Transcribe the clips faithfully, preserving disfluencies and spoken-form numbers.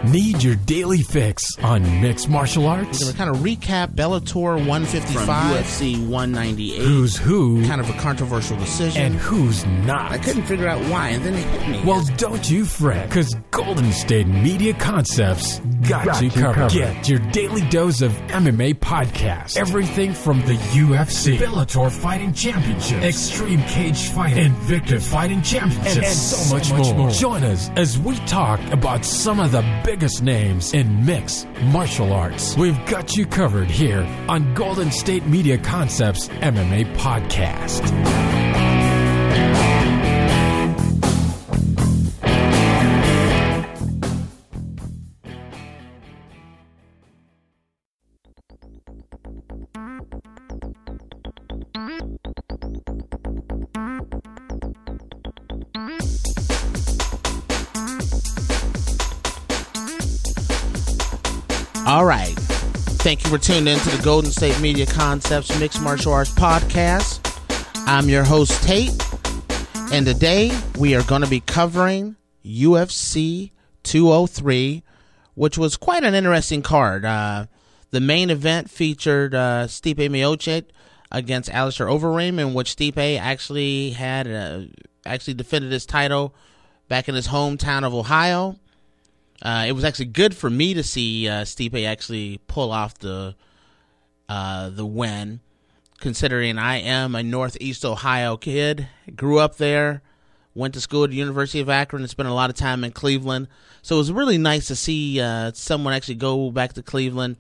Need your daily fix on mixed martial arts? We're going to kind of recap Bellator one fifty-five from U F C one ninety-eight. Who's who? Kind of a controversial decision. And who's not. I couldn't figure out why, and then it hit me. Well, don't you fret, because Golden State Media Concepts got, got you, you covered. covered. Get your daily dose of M M A podcast. Everything from the U F C, Bellator Fighting Championships, Extreme Cage Fighting, Invicta Fighting Championships, and, and so much, much more. more. Join us as we talk about some of the biggest names in mixed martial arts. We've got you covered here on Golden State Media Concepts M M A Podcast. All right. Thank you for tuning in to the Golden State Media Concepts Mixed Martial Arts Podcast. I'm your host, Tate, and today we are going to be covering U F C two oh three, which was quite an interesting card. Uh, the main event featured uh, Stipe Miocic against Alistair Overeem, in which Stipe actually had uh, actually defended his title back in his hometown of Ohio. Uh, it was actually good for me to see uh, Stipe actually pull off the uh, the win, considering I am a Northeast Ohio kid, grew up there, went to school at the University of Akron, and spent a lot of time in Cleveland. So it was really nice to see uh, someone actually go back to Cleveland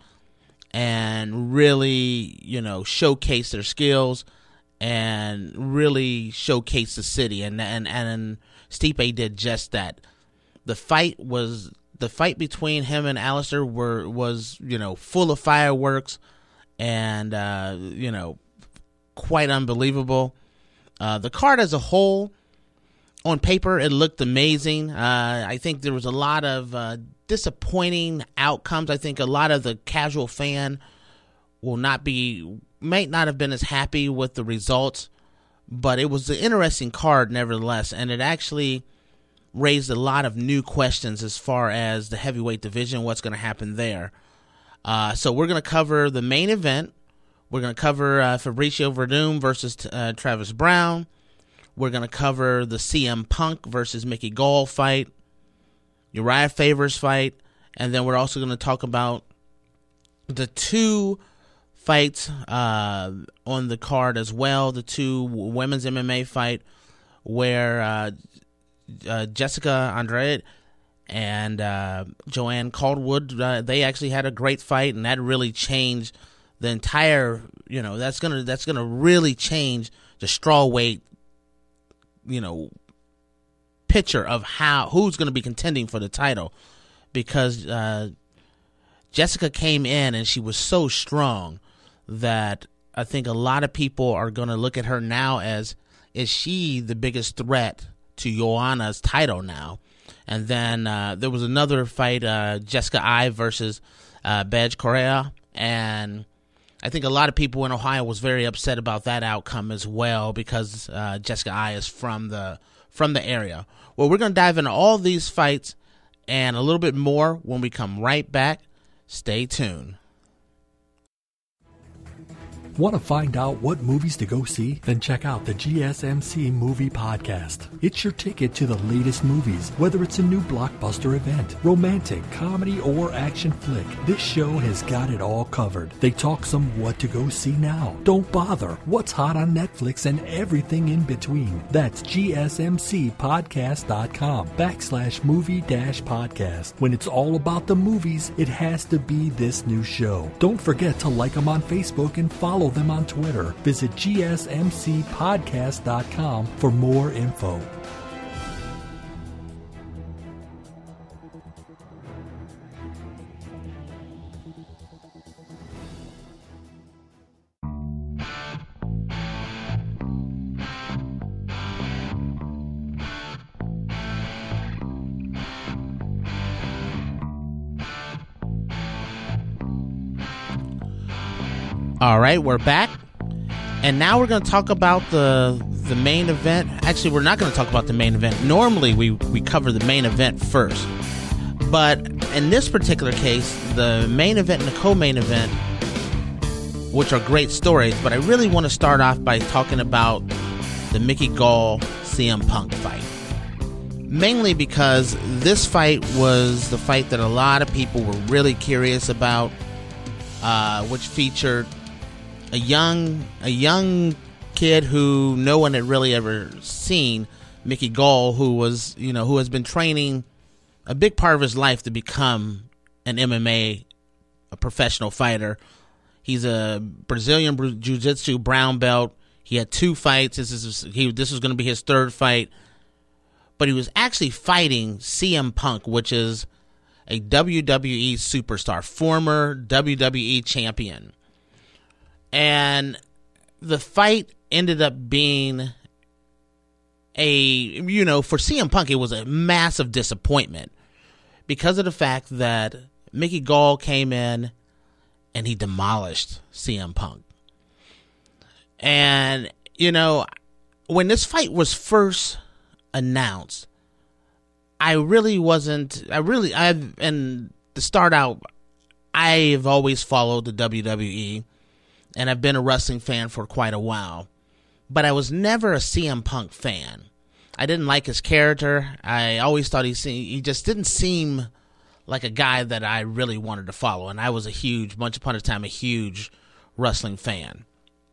and really, you know, showcase their skills and really showcase the city. And and and Stipe did just that. The fight was. The fight between him and Alistair were was, you know, full of fireworks and, uh, you know, quite unbelievable. Uh, the card as a whole, on paper, it looked amazing. Uh, I think there was a lot of uh, disappointing outcomes. I think a lot of the casual fan will not be, might not have been as happy with the results, but it was an interesting card nevertheless, and it actually raised a lot of new questions as far as the heavyweight division, what's going to happen there. Uh, so we're going to cover the main event. We're going to cover uh, Fabricio Werdum versus uh, Travis Brown. We're going to cover the C M Punk versus Mickey Gall fight, Uriah Favors fight, and then we're also going to talk about the two fights uh, on the card as well, the two women's M M A fight where uh, Uh, Jessica Andrade and uh, Joanne Caldwood, uh, they actually had a great fight, and that really changed the entire, you know, that's gonna that's gonna really change the strawweight, you know, picture of how who's gonna be contending for the title, because uh, Jessica came in and she was so strong that I think a lot of people are gonna look at her now as, is she the biggest threat to Joanna's title now? And then uh, there was another fight, uh, Jessica Ai versus uh, Badge Correa, and I think a lot of people in Ohio was very upset about that outcome as well, because uh, Jessica Ai is from the from the area. Well, we're going to dive into all these fights and a little bit more when we come right back. Stay tuned. Want to find out what movies to go see? Then check out the G S M C Movie Podcast. It's your ticket to the latest movies, whether it's a new blockbuster event, romantic, comedy, or action flick. This show has got it all covered. They talk some what to go see now, don't bother, what's hot on Netflix, and everything in between. That's gsmcpodcast.com backslash movie dash podcast. When it's all about the movies, it has to be this new show. Don't forget to like them on Facebook and follow them on Twitter. Visit G S M C podcast dot com for more info. All right, we're back, and now we're going to talk about the the main event. Actually, we're not going to talk about the main event. Normally, we, we cover the main event first, but in this particular case, the main event and the co-main event, which are great stories, but I really want to start off by talking about the Mickey Gall C M Punk fight. Mainly because this fight was the fight that a lot of people were really curious about, uh, which featured a young a young kid who no one had really ever seen, Mickey Gall, who was you know who has been training a big part of his life to become an M M A, a professional fighter. He's a Brazilian Jiu-Jitsu brown belt. He had two fights. This is he. This was going to be his third fight. But he was actually fighting C M Punk, which is a W W E superstar, former W W E champion. And the fight ended up being a, you know, for C M Punk, it was a massive disappointment because of the fact that Mickey Gall came in and he demolished C M Punk. And, you know, when this fight was first announced, I really wasn't, I really, I've, and to start out, I've always followed the W W E, and I've been a wrestling fan for quite a while, but I was never a C M Punk fan. I didn't like his character. I always thought he seemed, he just didn't seem like a guy that I really wanted to follow, and I was a huge, once upon a time, a huge wrestling fan.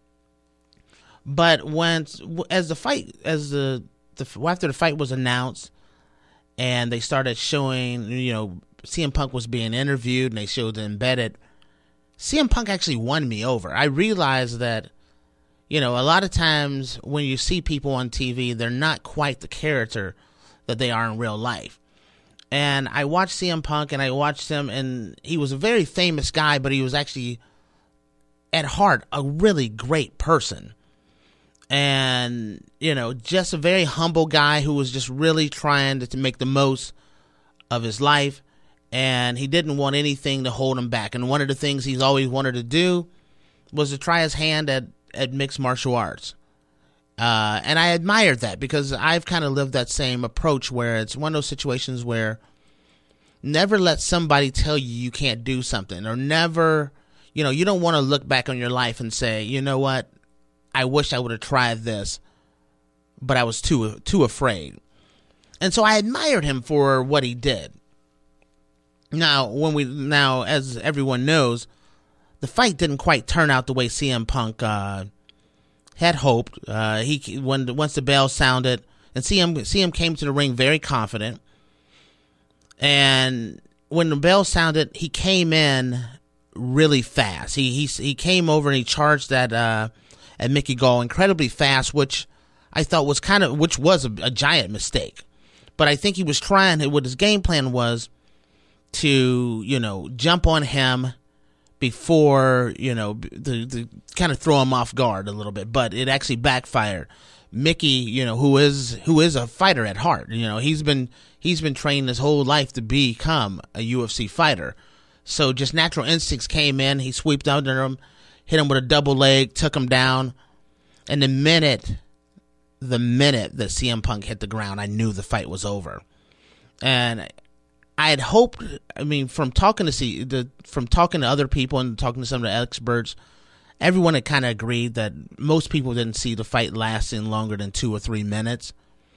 But when, as the fight, as the, the after the fight was announced, and they started showing, you know, C M Punk was being interviewed, and they showed the embedded, C M Punk actually won me over. I realized that, you know, a lot of times when you see people on T V, they're not quite the character that they are in real life. And I watched C M Punk, and I watched him, and he was a very famous guy, but he was actually, at heart, a really great person. And, you know, just a very humble guy who was just really trying to, to make the most of his life. And he didn't want anything to hold him back. And one of the things he's always wanted to do was to try his hand at, at mixed martial arts. Uh, and I admired that because I've kind of lived that same approach where it's one of those situations where never let somebody tell you you can't do something, or never, you know, you don't want to look back on your life and say, you know what, I wish I would have tried this, but I was too too afraid. And so I admired him for what he did. Now, when we now, as everyone knows, the fight didn't quite turn out the way C M Punk uh, had hoped. Uh, he when once the bell sounded, and C M C M came to the ring very confident, and when the bell sounded, he came in really fast. He he he came over and he charged at uh, at Mickey Gall incredibly fast, which I thought was kind of which was a, a giant mistake. But I think he was trying. What his game plan was to, you know, jump on him before, you know, the, the kind of throw him off guard a little bit, but it actually backfired. Mickey, you know, who is who is a fighter at heart, you know, he's been he's been trained his whole life to become a U F C fighter. So just natural instincts came in. He swept under him, hit him with a double leg, took him down, and the minute the minute that C M Punk hit the ground, I knew the fight was over. And I had hoped, I mean, from talking to see the from talking to other people and talking to some of the experts, everyone had kind of agreed that most people didn't see the fight lasting longer than two or three minutes.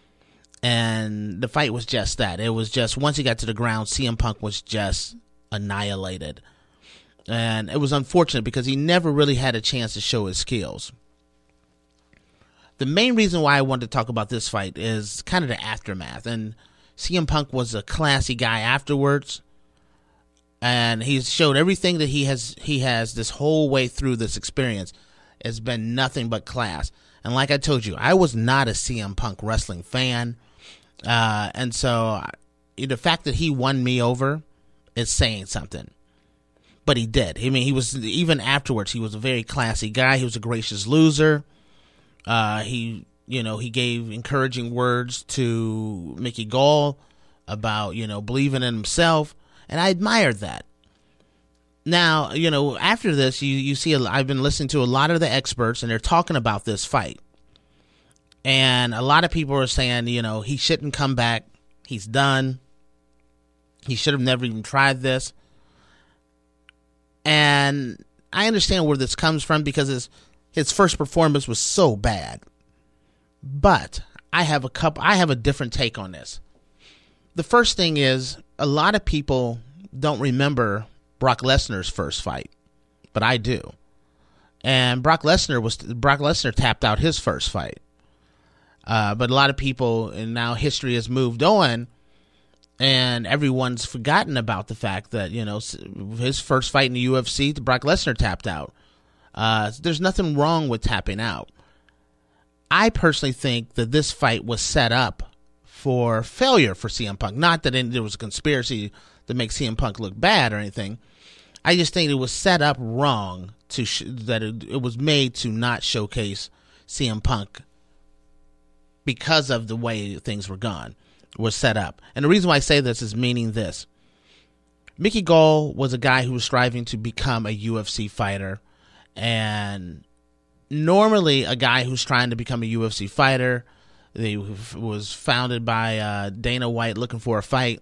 And the fight was just that. It was just, once he got to the ground, C M Punk was just annihilated. And it was unfortunate because he never really had a chance to show his skills. The main reason why I wanted to talk about this fight is kind of the aftermath. And C M Punk was a classy guy afterwards, and he showed everything that he has he has this whole way through this experience has been nothing but class. And like I told you, I was not a C M Punk wrestling fan, uh, and so the fact that he won me over is saying something. But he did. I mean, he was, even afterwards, he was a very classy guy. He was a gracious loser. Uh, he, you know, he gave encouraging words to Mickey Gall about, you know, believing in himself, and I admired that. Now, you know, after this, you, you see, a, I've been listening to a lot of the experts, and they're talking about this fight. And a lot of people are saying, you know, he shouldn't come back. He's done. He should have never even tried this. And I understand where this comes from because his his first performance was so bad. But I have a couple I have a different take on this. The first thing is a lot of people don't remember Brock Lesnar's first fight, but I do. And Brock Lesnar was Brock Lesnar tapped out his first fight. Uh, but a lot of people, and now history has moved on, and everyone's forgotten about the fact that, you know, his first fight in the U F C, Brock Lesnar tapped out. Uh, there's nothing wrong with tapping out. I personally think that this fight was set up for failure for C M Punk. Not that there was a conspiracy to make C M Punk look bad or anything. I just think it was set up wrong to sh- that it, it was made to not showcase C M Punk because of the way things were gone, was set up. And the reason why I say this is meaning this. Mickey Gall was a guy who was striving to become a U F C fighter. And normally a guy who's trying to become a U F C fighter, they was founded by uh, Dana White looking for a fight.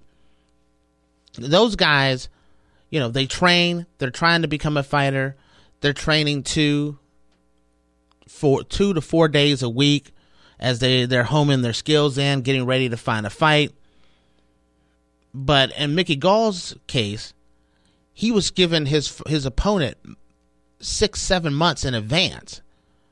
Those guys, you know, they train, they're trying to become a fighter. They're training two, four, two to four days a week as they, they're homing their skills in, getting ready to find a fight. But in Mickey Gall's case, he was given his his opponent six, seven months in advance.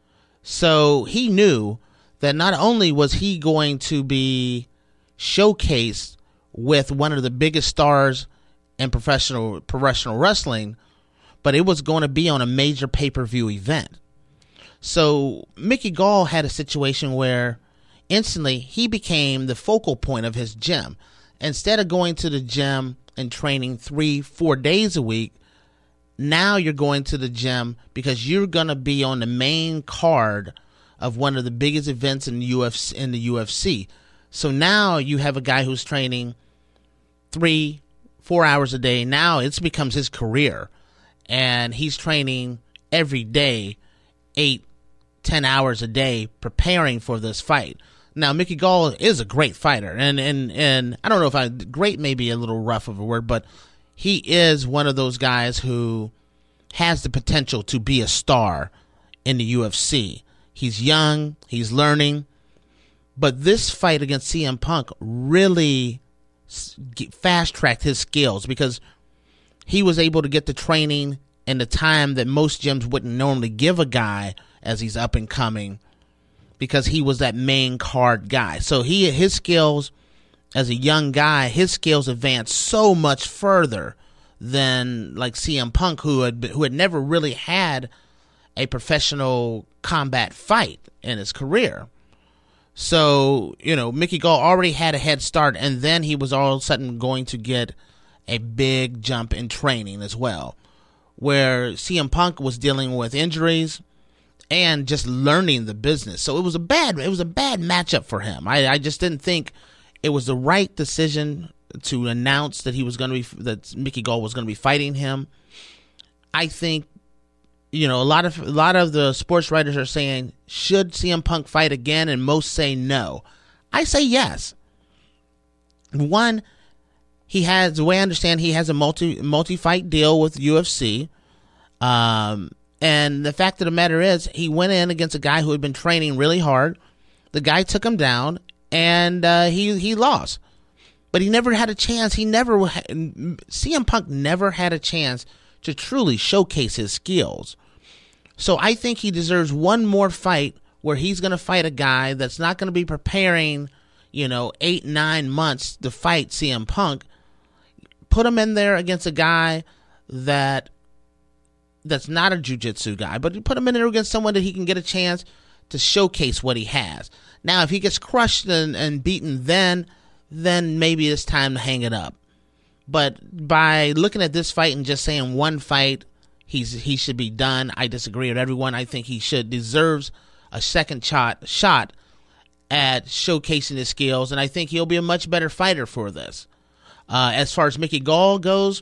So he knew that not only was he going to be showcased with one of the biggest stars in professional professional wrestling, but it was going to be on a major pay-per-view event. So Mickey Gall had a situation where instantly he became the focal point of his gym. Instead of going to the gym and training three, four days a week, now you're going to the gym because you're going to be on the main card of one of the biggest events in the U F C, in the U F C. So now you have a guy who's training three, four hours a day. Now it becomes his career, and he's training every day, eight, ten hours a day, preparing for this fight. Now, Mickey Gall is a great fighter, and and and I don't know if I great may be a little rough of a word, but he is one of those guys who has the potential to be a star in the U F C. He's young, he's learning, but this fight against C M Punk really fast-tracked his skills because he was able to get the training and the time that most gyms wouldn't normally give a guy as he's up and coming, because he was that main card guy. So he his skills as a young guy, his skills advanced so much further than like C M Punk, who had who had never really had a professional combat fight in his career. So, you know, Mickey Gall already had a head start, and then he was all of a sudden going to get a big jump in training as well, where C M Punk was dealing with injuries and just learning the business. So it was a bad it was a bad matchup for him. I, I just didn't think it was the right decision to announce that he was going to be that Mickey Gall was going to be fighting him. I think, you know, a lot of a lot of the sports writers are saying, should C M Punk fight again? And most say no. I say yes. One, he has, the way I understand, he has a multi multi fight deal with U F C. Um. And the fact of the matter is, he went in against a guy who had been training really hard. The guy took him down, and uh, he he lost. But he never had a chance. He never C M Punk never had a chance to truly showcase his skills. So I think he deserves one more fight where he's going to fight a guy that's not going to be preparing, you know, eight, nine months to fight C M Punk. Put him in there against a guy that that's not a jiu-jitsu guy, but you put him in there against someone that he can get a chance to showcase what he has. Now, if he gets crushed and, and beaten then, then maybe it's time to hang it up. But by looking at this fight and just saying one fight, he's he should be done, I disagree with everyone. I think he should deserves a second shot shot at showcasing his skills, and I think he'll be a much better fighter for this. Uh, as far as Mickey Gall goes,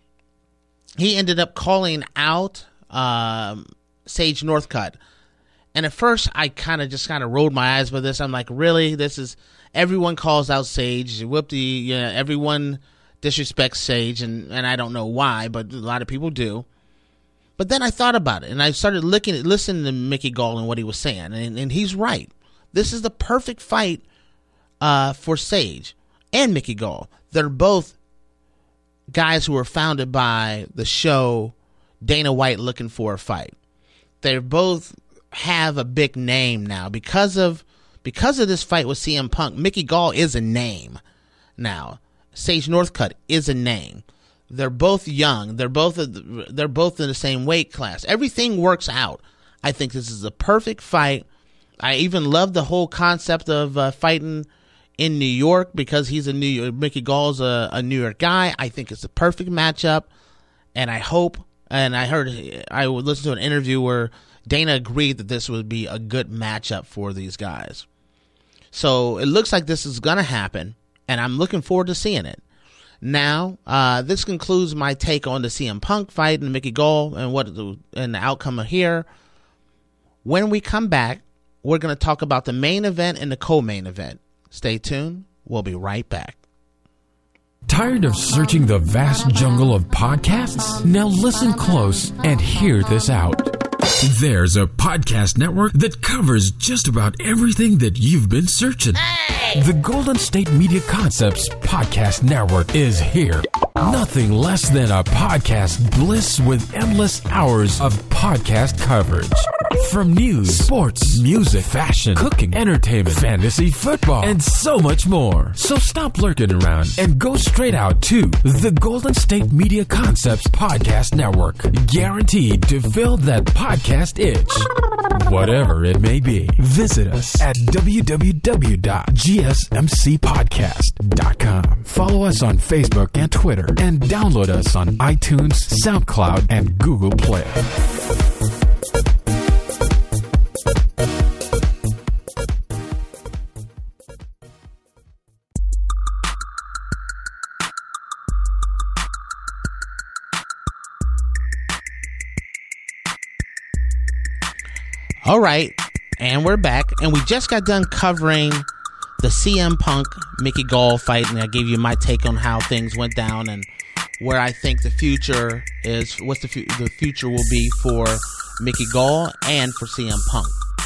he ended up calling out um, Sage Northcutt. And at first, I kind of just kind of rolled my eyes with this. I'm like, really? This is, everyone calls out Sage. Whoop the, you know, everyone disrespect Sage, and, and I don't know why, but a lot of people do. But then I thought about it, and I started looking at, listening to Mickey Gall and what he was saying, and, and he's right. This is the perfect fight uh, for Sage and Mickey Gall. They're both guys who were founded by the show Dana White Looking for a Fight. They both have a big name now because of because of this fight with C M Punk. Mickey Gall is a name now. Sage Northcutt is a name. They're both young. They're both they're both in the same weight class. Everything works out. I think this is a perfect fight. I even love the whole concept of uh, fighting in New York because he's a New York, Mickey Gall's a, a New York guy. I think it's a perfect matchup, and I hope. And I heard I would listen to an interview where Dana agreed that this would be a good matchup for these guys. So it looks like this is gonna happen, and I'm looking forward to seeing it. Now, uh, this concludes my take on the C M Punk fight and Mickey Gall and what the, and the outcome of here. When we come back, we're going to talk about the main event and the co-main event. Stay tuned. We'll be right back. Tired of searching the vast jungle of podcasts? Now listen close and hear this out. There's a podcast network that covers just about everything that you've been searching. Hey! The Golden State Media Concepts Podcast Network is here. Nothing less than a podcast bliss with endless hours of podcast coverage. From news, sports, music, fashion, cooking, entertainment, fantasy, football, and so much more. So stop lurking around and go straight out to the Golden State Media Concepts Podcast Network. Guaranteed to fill that podcast itch. Whatever it may be. Visit us at w w w dot g s m c podcast dot com. Follow us on Facebook and Twitter, and download us on iTunes, SoundCloud, and Google Play. All right, and we're back, and we just got done covering the C M Punk Mickey Gall fight, and I gave you my take on how things went down and where I think the future is, what the, fu- the future will be for Mickey Gall and for C M Punk.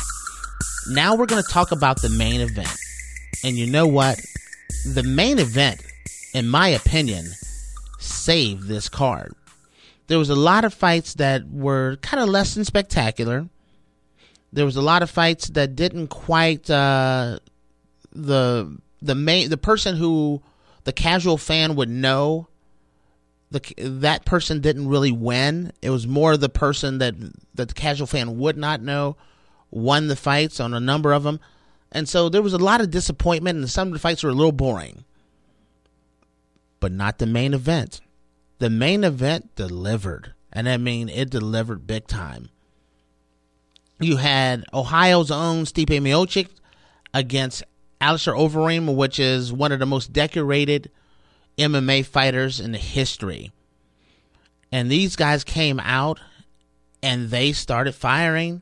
Now we're going to talk about the main event, and you know what? The main event, in my opinion, saved this card. There was a lot of fights that were kind of less than spectacular. There was a lot of fights that didn't quite uh, the the main the person who the casual fan would know. The that person didn't really win. It was more the person that that the casual fan would not know won the fights on a number of them, and so there was a lot of disappointment. And some of the fights were a little boring, but not the main event. The main event delivered, and I mean it delivered big time. You had Ohio's own Stipe Miocic against Alistair Overeem, which is one of the most decorated M M A fighters in the history. And these guys came out and they started firing.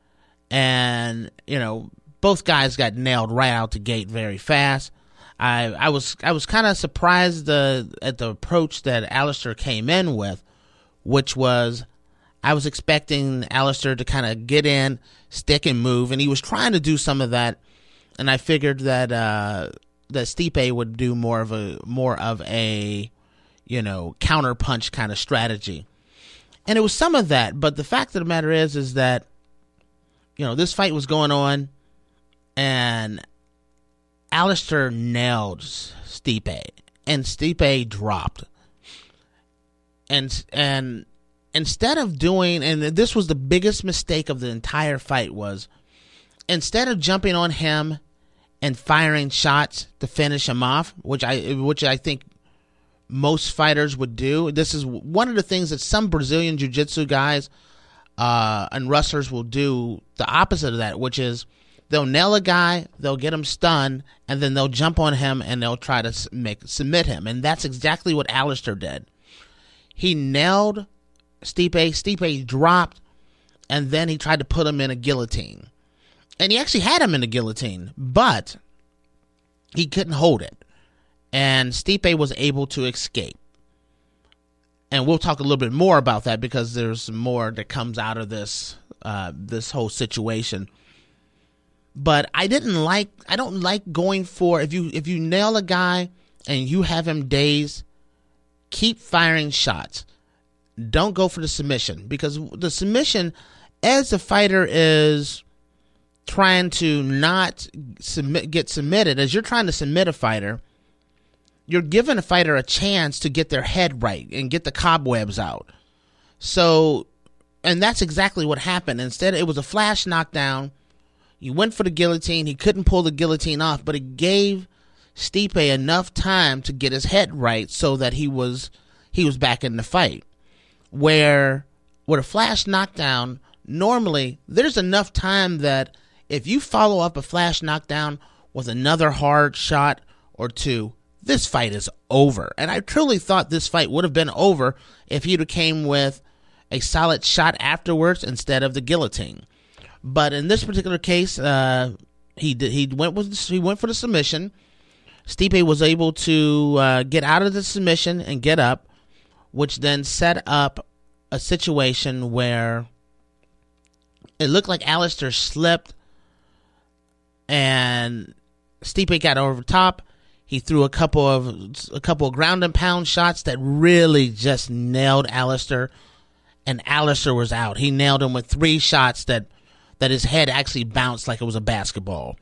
And, you know, both guys got nailed right out the gate very fast. I I was I was kind of surprised uh, at the approach that Alistair came in with, which was, I was expecting Alistair to kind of get in, stick and move, and he was trying to do some of that. And I figured that uh, that Stipe would do more of a more of a, you know, counter punch kind of strategy. And it was some of that, but the fact of the matter is, is that, you know, this fight was going on, and Alistair nailed Stipe, and Stipe dropped, and and. Instead of doing, and this was the biggest mistake of the entire fight, was instead of jumping on him and firing shots to finish him off, which I which I think most fighters would do. This is one of the things that some Brazilian jiu-jitsu guys uh, and wrestlers will do, the opposite of that, which is they'll nail a guy, they'll get him stunned, and then they'll jump on him and they'll try to make submit him. And that's exactly what Alistair did. He nailed Stipe, Stipe dropped, and then he tried to put him in a guillotine. And he actually had him in a guillotine, but he couldn't hold it. and Stipe was able to escape. And we'll talk a little bit more about that because there's more that comes out of this uh, this whole situation. But I didn't like, I don't like going for, if you if you nail a guy and you have him dazed, keep firing shots. Don't go for the submission, because the submission, as the fighter is trying to not submit, get submitted, as you're trying to submit a fighter, you're giving a fighter a chance to get their head right and get the cobwebs out. So, and that's exactly what happened. Instead, it was a flash knockdown. You went for the guillotine. He couldn't pull the guillotine off, but it gave Stipe enough time to get his head right so that he was he was back in the fight. Where with a flash knockdown, normally there's enough time that if you follow up a flash knockdown with another hard shot or two, this fight is over. And I truly thought this fight would have been over if he'd have came with a solid shot afterwards instead of the guillotine. But in this particular case, uh, he did, he went with he went for the submission. Stipe was able to uh, get out of the submission and get up, which then set up a situation where it looked like Alistair slipped and Stipe got over the top. He threw a couple of a couple of ground and pound shots that really just nailed Alistair, and Alistair was out. He nailed him with three shots that, that his head actually bounced like it was a basketball.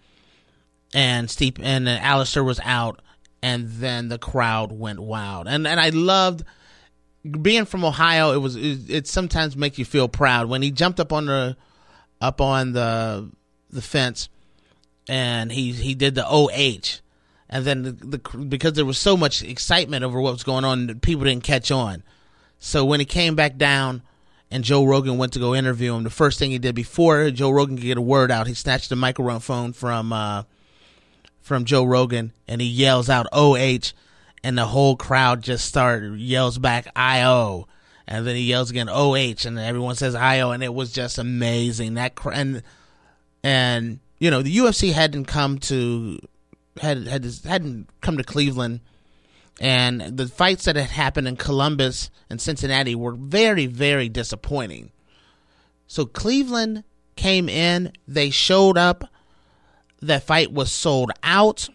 And Stipe and Alistair was out, and then the crowd went wild. And and I loved being from Ohio. It was it, it sometimes makes you feel proud when he jumped up on the up on the the fence, and he he did the O H. And then the, the because there was so much excitement over what was going on, people didn't catch on. So when he came back down and Joe Rogan went to go interview him, the first thing he did before Joe Rogan could get a word out, he snatched the microphone from uh, from Joe Rogan and he yells out O H, and the whole crowd just started yells back I O, and then he yells again O H, and everyone says I O, and it was just amazing. That and and you know the U F C hadn't come to. Had had hadn't come to Cleveland, and the fights that had happened in Columbus and Cincinnati were very, very disappointing. So Cleveland came in, they showed up, that fight was sold out.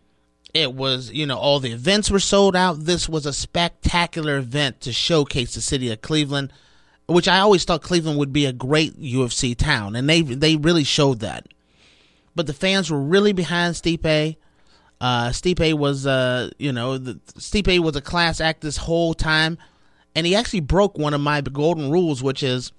It was, you know, all the events were sold out. This was a spectacular event to showcase the city of Cleveland, which I always thought Cleveland would be a great U F C town, and they they really showed that. But the fans were really behind Stipe. Uh, Stipe was, uh, you know, the, Stipe was a class act this whole time, and he actually broke one of my golden rules, which is,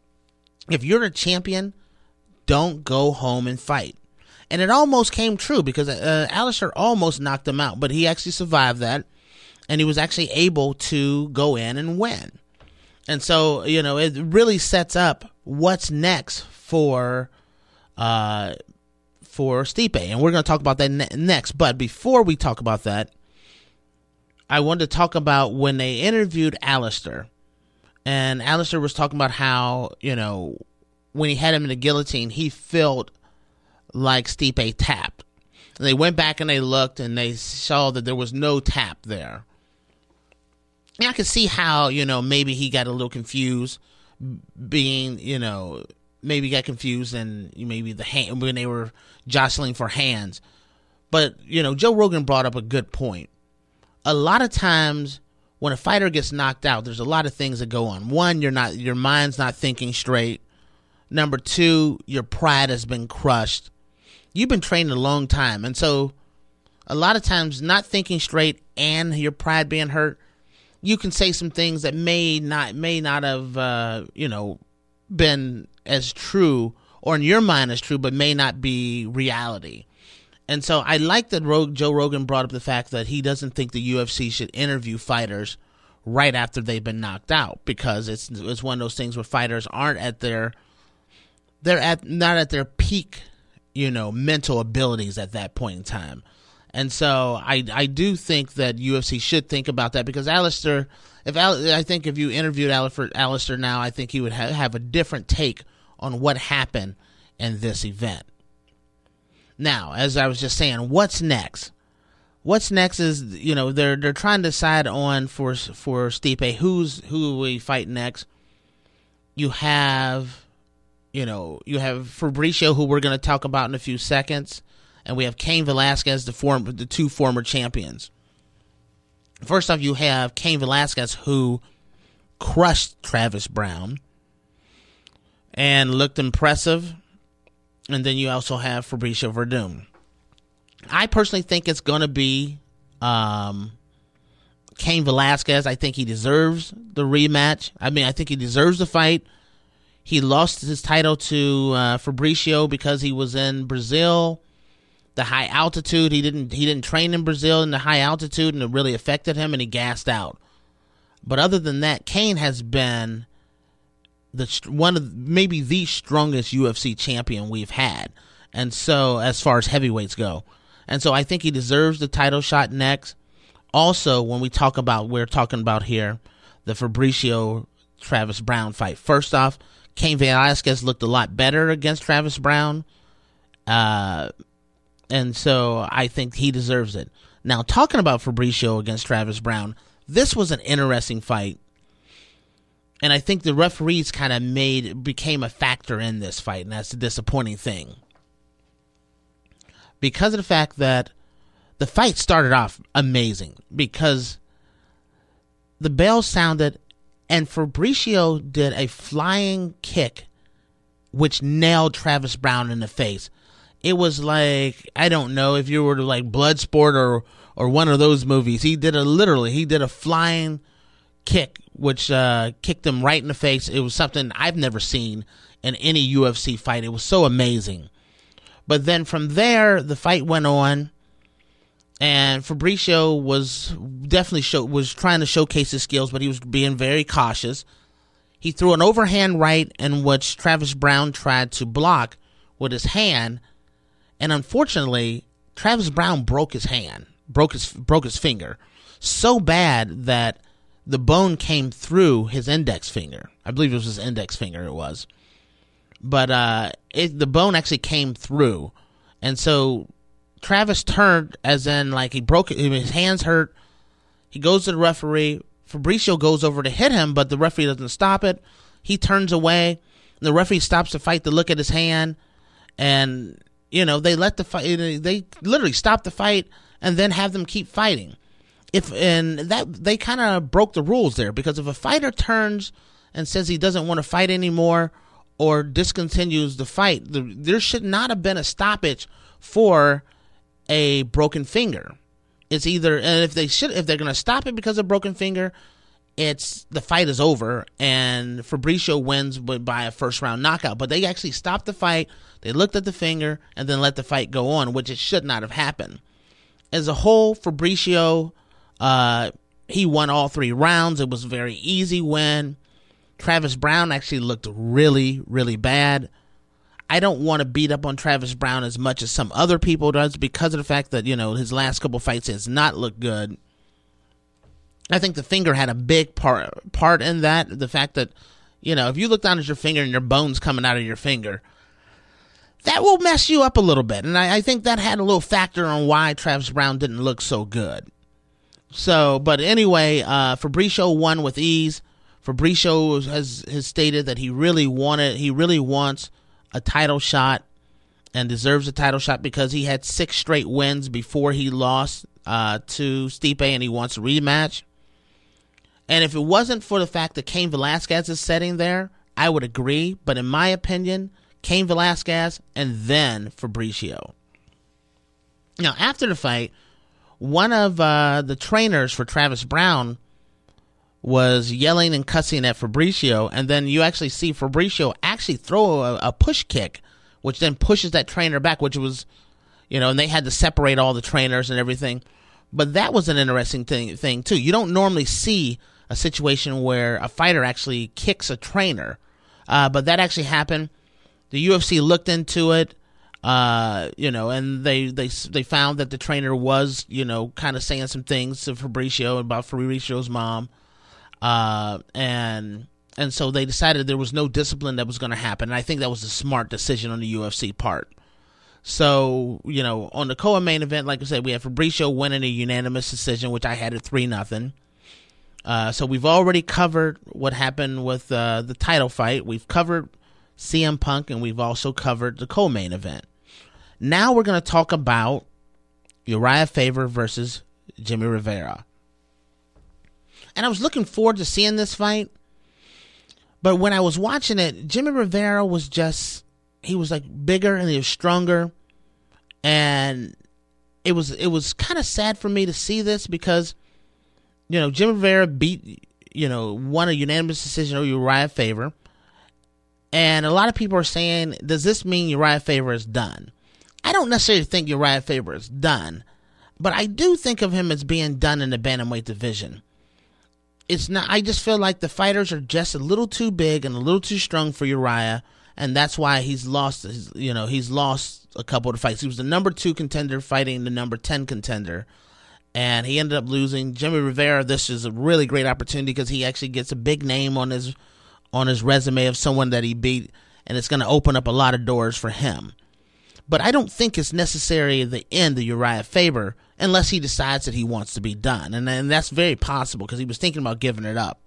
if you're a champion, don't go home and fight. And it almost came true because uh, Alistair almost knocked him out, but he actually survived that, and he was actually able to go in and win. And so, you know, it really sets up what's next for, uh, for Stipe, and we're going to talk about that ne- next. But before we talk about that, I wanted to talk about when they interviewed Alistair, and Alistair was talking about how, you know, when he had him in the guillotine, he felt like Stipe tapped. And they went back and they looked, and they saw that there was no tap there. And I could see how, you know, maybe he got a little confused, being, you know, maybe got confused and maybe the hand when they were jostling for hands. But, you know, Joe Rogan brought up a good point. A lot of times when a fighter gets knocked out, there's a lot of things that go on. One, you're not, your mind's not thinking straight. Number two, your pride has been crushed. You've been training a long time. And so a lot of times not thinking straight and your pride being hurt, you can say some things that may not, may not have, uh, you know, been as true, or in your mind as true, but may not be reality. And so I like that Joe Rogan brought up the fact that he doesn't think the U F C should interview fighters right after they've been knocked out, because it's it's one of those things where fighters aren't at their they're at not at their peak, you know, mental abilities at that point in time. And so I I do think that U F C should think about that, because Alistair, if Al, I think if you interviewed Alistair now, I think he would ha- have a different take on what happened in this event. Now, as I was just saying, what's next? what's next is, you know, they're they're trying to decide on for for Stipe who's who we fight next. You have, you know, you have Fabricio, who we're going to talk about in a few seconds, and we have Cain Velasquez, the form the two former champions. First off, you have Cain Velasquez, who crushed Travis Browne and looked impressive. And then you also have Fabricio Werdum. I personally think it's going to be um, Cain Velasquez. I think he deserves the rematch. I mean, I think he deserves the fight. He lost his title to uh, Fabricio because he was in Brazil. The high altitude, he didn't he didn't train in Brazil in the high altitude, and it really affected him, and he gassed out. But other than that, Cain has been the one of maybe the strongest U F C champion we've had, and so as far as heavyweights go, and so I think he deserves the title shot next. Also, when we talk about we're talking about here the Fabricio Travis Browne fight. First off, Cain Velasquez looked a lot better against Travis Browne. Uh. And so I think he deserves it. Now, talking about Fabricio against Travis Browne, this was an interesting fight. And I think the referees kind of made, became a factor in this fight, and that's a disappointing thing. Because of the fact that the fight started off amazing, because the bell sounded, and Fabricio did a flying kick, which nailed Travis Browne in the face. It was like, I don't know if you were to like Bloodsport or or one of those movies. He did a literally, he did a flying kick, which uh, kicked him right in the face. It was something I've never seen in any U F C fight. It was so amazing. But then from there, the fight went on, and Fabricio was definitely show, was trying to showcase his skills, but he was being very cautious. He threw an overhand right in which Travis Browne tried to block with his hand. And unfortunately, Travis Browne broke his hand, broke his broke his finger, so bad that the bone came through his index finger. I believe it was his index finger. It was, but uh, it, the bone actually came through, and so Travis turned, as in like he broke it. His hands hurt. He goes to the referee. Fabricio goes over to hit him, but the referee doesn't stop it. He turns away. The referee stops the fight to look at his hand, and you know, they let the fight, they literally stop the fight and then have them keep fighting. If, and that, they kind of broke the rules there, because if a fighter turns and says he doesn't want to fight anymore or discontinues the fight, the, there should not have been a stoppage for a broken finger. It's either, and if they should, if they're going to stop it because of broken finger, it's the fight is over and Fabricio wins by a first round knockout. But they actually stopped the fight. They looked at the finger and then let the fight go on, which it should not have happened. As a whole, Fabricio, uh, he won all three rounds. It was a very easy win. Travis Browne actually looked really, really bad. I don't want to beat up on Travis Browne as much as some other people does, because of the fact that, you know, his last couple fights has not looked good. I think the finger had a big part part in that. The fact that, you know, if you look down at your finger and your bone's coming out of your finger, that will mess you up a little bit. And I, I think that had a little factor on why Travis Browne didn't look so good. So, but anyway, uh, Fabricio won with ease. Fabricio has, has stated that he really wanted, he really wants a title shot and deserves a title shot because he had six straight wins before he lost uh, to Stipe, and he wants a rematch. And if it wasn't for the fact that Cain Velasquez is sitting there, I would agree. But in my opinion, Cain Velasquez and then Fabricio. Now, after the fight, one of uh, the trainers for Travis Browne was yelling and cussing at Fabricio, and then you actually see Fabricio actually throw a, a push kick, which then pushes that trainer back, which was, you know, and they had to separate all the trainers and everything. But that was an interesting thing, thing too. You don't normally see a situation where a fighter actually kicks a trainer, uh, but that actually happened. The U F C looked into it, uh, you know, and they, they they found that the trainer was, you know, kind of saying some things to Fabricio about Fabricio's mom, uh, and and so they decided there was no discipline that was going to happen. And I think that was a smart decision on the U F C part. So, you know, on the co-main event, like I said, we have Fabricio winning a unanimous decision, which I had at three nothing. Uh, so we've already covered what happened with uh, the title fight. We've covered C M Punk, and we've also covered the co-main event. Now we're going to talk about Uriah Faber versus Jimmy Rivera. And I was looking forward to seeing this fight. But when I was watching it, Jimmy Rivera was just, he was like bigger and he was stronger. And it was, it was kind of sad for me to see this because, you know, Jimmy Rivera beat, you know, won a unanimous decision over Uriah Faber. And a lot of people are saying, does this mean Uriah Faber is done? I don't necessarily think Uriah Faber is done, but I do think of him as being done in the bantamweight division. It's not, I just feel like the fighters are just a little too big and a little too strong for Uriah, and that's why he's lost, his, you know, he's lost a couple of fights. He was the number two contender fighting the number ten contender, and he ended up losing. Jimmy Rivera, this is a really great opportunity because he actually gets a big name on his on his resume of someone that he beat, and it's going to open up a lot of doors for him. But I don't think it's necessarily the end of Uriah Faber unless he decides that he wants to be done. And, and that's very possible because he was thinking about giving it up.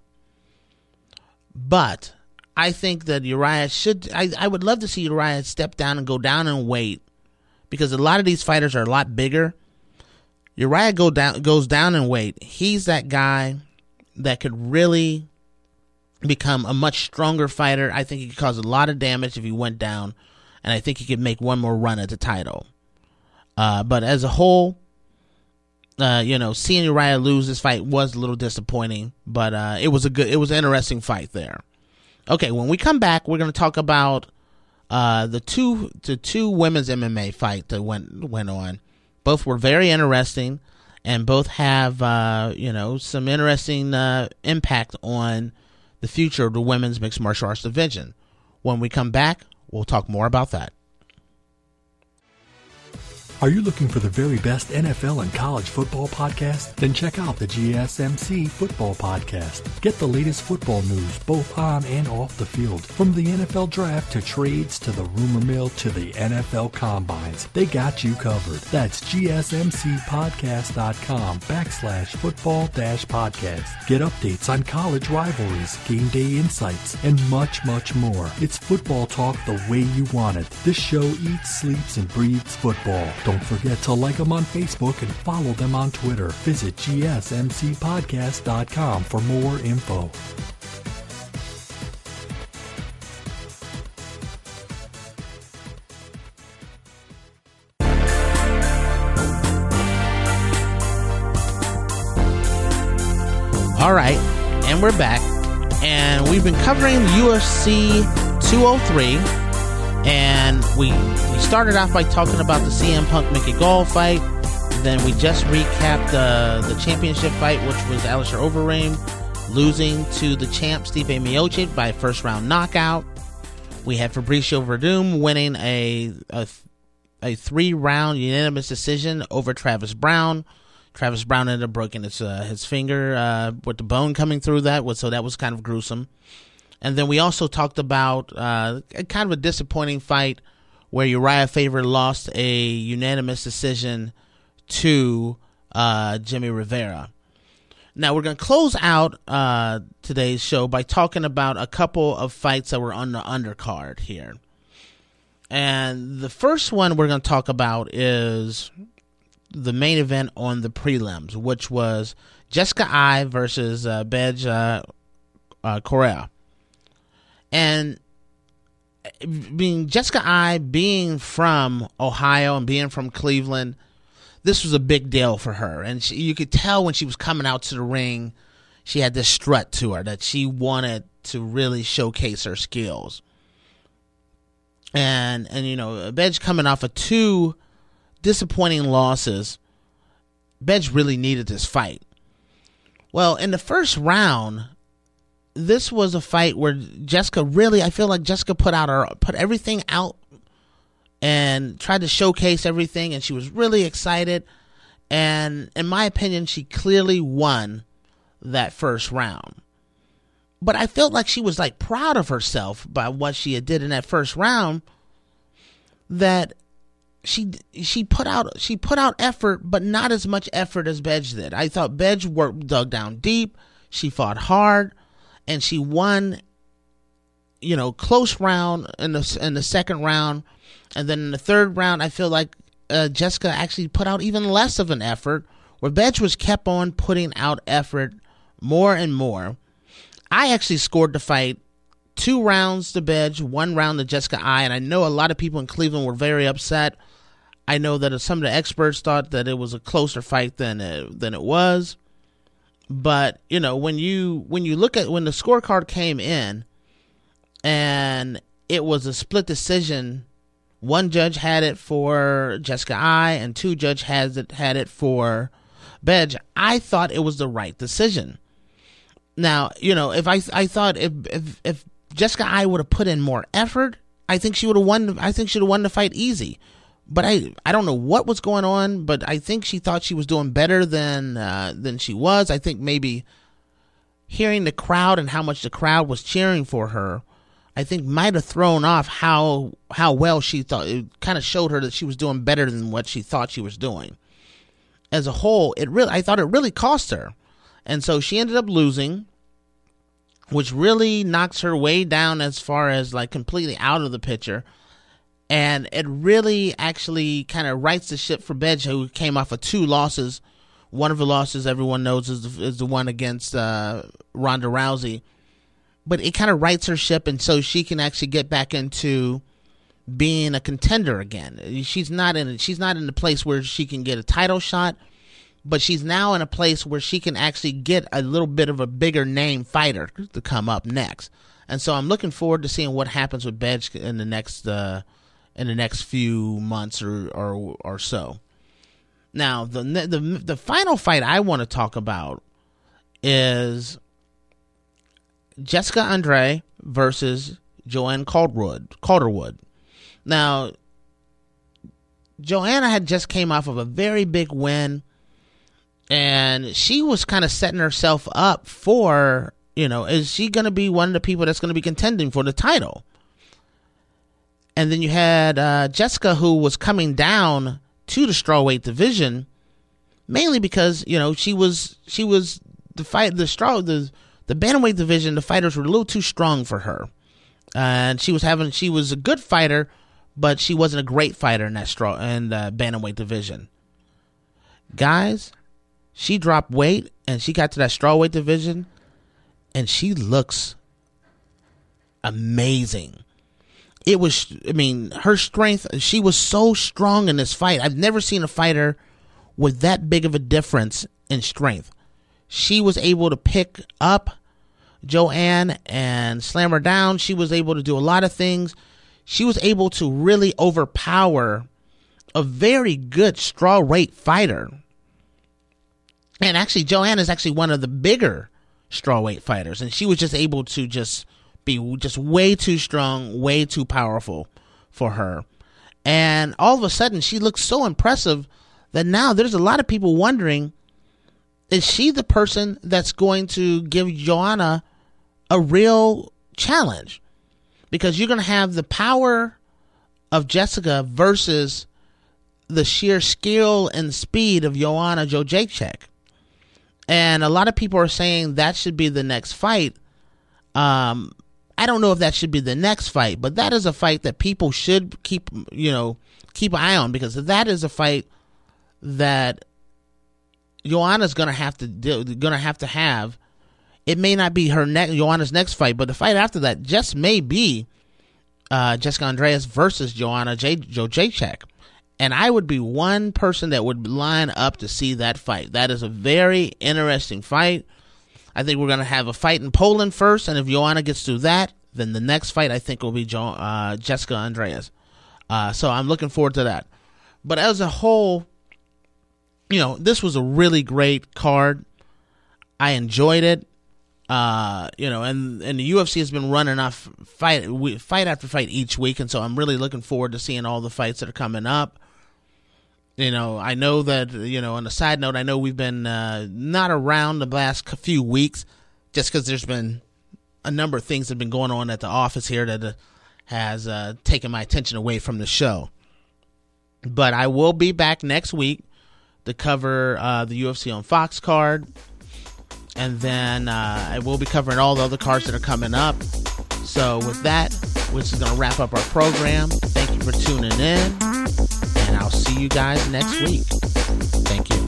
But I think that Uriah should, I, I would love to see Uriah step down and go down in weight because a lot of these fighters are a lot bigger. Uriah go down, goes down in weight. He's that guy that could really become a much stronger fighter. I think he could cause a lot of damage if he went down. And I think he could make one more run at the title. Uh, but as a whole, uh, you know, seeing Uriah lose this fight was a little disappointing. But uh, it was a good, it was an interesting fight there. Okay, when we come back, we're going to talk about uh, the two the two women's M M A fight that went went on. Both were very interesting, and both have uh, you know some interesting uh, impact on the future of the women's mixed martial arts division. When we come back, we'll talk more about that. Are you looking for the very best N F L and college football podcast? Then check out the G S M C Football Podcast. Get the latest football news both on and off the field. From the N F L Draft to trades to the rumor mill to the N F L Combines. They got you covered. That's gsmcpodcast.com backslash football dash podcast. Get updates on college rivalries, game day insights, and much, much more. It's football talk the way you want it. This show eats, sleeps, and breathes football. Don't forget to like them on Facebook and follow them on Twitter. Visit g s m c podcast dot com for more info. All right, and we're back. And we've been covering U F C two oh three. And we we started off by talking about the C M Punk Mickey Gall fight. Then we just recapped uh, the championship fight, which was Alistair Overeem losing to the champ Stipe Miocic by first round knockout. We had Fabricio Verdum winning a a, a three round unanimous decision over Travis Brown. Travis Brown ended up breaking his uh, his finger uh, with the bone coming through that, so that was kind of gruesome. And then we also talked about uh, a kind of a disappointing fight where Uriah Faber lost a unanimous decision to uh, Jimmy Rivera. Now, we're going to close out uh, today's show by talking about a couple of fights that were on the undercard here. And the first one we're going to talk about is the main event on the prelims, which was Jessica Eye versus uh, Bethe uh, uh, Correia. And being Jessica Eye being from Ohio and being from Cleveland, this was a big deal for her. And she, you could tell when she was coming out to the ring, she had this strut to her that she wanted to really showcase her skills. And, and you know, Bethe coming off of two disappointing losses, Bethe really needed this fight. Well, in the first round, this was a fight where Jessica really, I feel like Jessica put out her, put everything out and tried to showcase everything, and she was really excited. And in my opinion, she clearly won that first round. But I felt like she was like proud of herself by what she had did in that first round, that she she put out she put out effort, but not as much effort as Bedge did. I thought Bedge worked dug down deep. She fought hard, and she won. You know, close round in the in the second round, and then in the third round, I feel like uh, Jessica actually put out even less of an effort, where Bedge was kept on putting out effort more and more. I actually scored the fight two rounds to Bedge, one round to Jessica Eye, and I know a lot of people in Cleveland were very upset. I know that some of the experts thought that it was a closer fight than it, than it was. But, you know, when you when you look at when the scorecard came in and it was a split decision, one judge had it for Jessica Eye and two judge has it had it for Bedge, I thought it was the right decision. Now, you know, if I I thought if if, if Jessica Eye would have put in more effort, I think she would have won. I think she'd have won the fight easy. But I, I don't know what was going on, but I think she thought she was doing better than uh, than she was. I think maybe hearing the crowd and how much the crowd was cheering for her, I think might have thrown off how how well she thought. It kind of showed her that she was doing better than what she thought she was doing. As a whole, it really I thought it really cost her, and so she ended up losing, which really knocks her way down as far as like completely out of the picture. And it really actually kind of rights the ship for Bedge, who came off of two losses. One of the losses everyone knows is the, is the one against uh, Ronda Rousey. But it kind of rights her ship, and so she can actually get back into being a contender again. She's not in she's not in the place where she can get a title shot, but she's now in a place where she can actually get a little bit of a bigger name fighter to come up next. And so I'm looking forward to seeing what happens with Bedge in the next uh, in the next few months or or, or so. Now, the, the the final fight I want to talk about is Jessica Andrade versus Joanne Calderwood. Calderwood. Now, Joanna had just came off of a very big win, and she was kind of setting herself up for, you know, is she going to be one of the people that's going to be contending for the title? And then you had uh, Jessica, who was coming down to the strawweight division, mainly because, you know, she was she was the fight the straw the the bantamweight division. The fighters were a little too strong for her, and she was having she was a good fighter, but she wasn't a great fighter in that straw in the bantamweight division. Guys, she dropped weight and she got to that strawweight division, and she looks amazing. It was, I mean, her strength, she was so strong in this fight. I've never seen a fighter with that big of a difference in strength. She was able to pick up Joanne and slam her down. She was able to do a lot of things. She was able to really overpower a very good strawweight fighter. And actually, Joanne is actually one of the bigger strawweight fighters, and she was just able to just be just way too strong, way too powerful for her. And all of a sudden, she looks so impressive that now there's a lot of people wondering, is she the person that's going to give Joanna a real challenge? Because you're going to have the power of Jessica versus the sheer skill and speed of Joanna Jędrzejczyk. And a lot of people are saying that should be the next fight. Um, I don't know if that should be the next fight, but that is a fight that people should keep, you know, keep an eye on, because that is a fight that Joanna's gonna have to do, gonna have to have. It may not be her next Joanna's next fight, but the fight after that just may be uh, Jessica Andrade versus Joanna Jędrzejczyk. And I would be one person that would line up to see that fight. That is a very interesting fight. I think we're going to have a fight in Poland first, and if Joanna gets through that, then the next fight I think will be jo- uh, Jessica Andrade. Uh, so I'm looking forward to that. But as a whole, you know, this was a really great card. I enjoyed it. Uh, you know, and, and the U F C has been running off fight fight after fight each week, and so I'm really looking forward to seeing all the fights that are coming up. You know, I know that, you know, on a side note, I know we've been uh, not around the last few weeks just because there's been a number of things that have been going on at the office here that uh, has uh, taken my attention away from the show. But I will be back next week to cover uh, the U F C on Fox card. And then uh, I will be covering all the other cards that are coming up. So with that, which is going to wrap up our program, thank you for tuning in. And I'll see you guys next week. Thank you.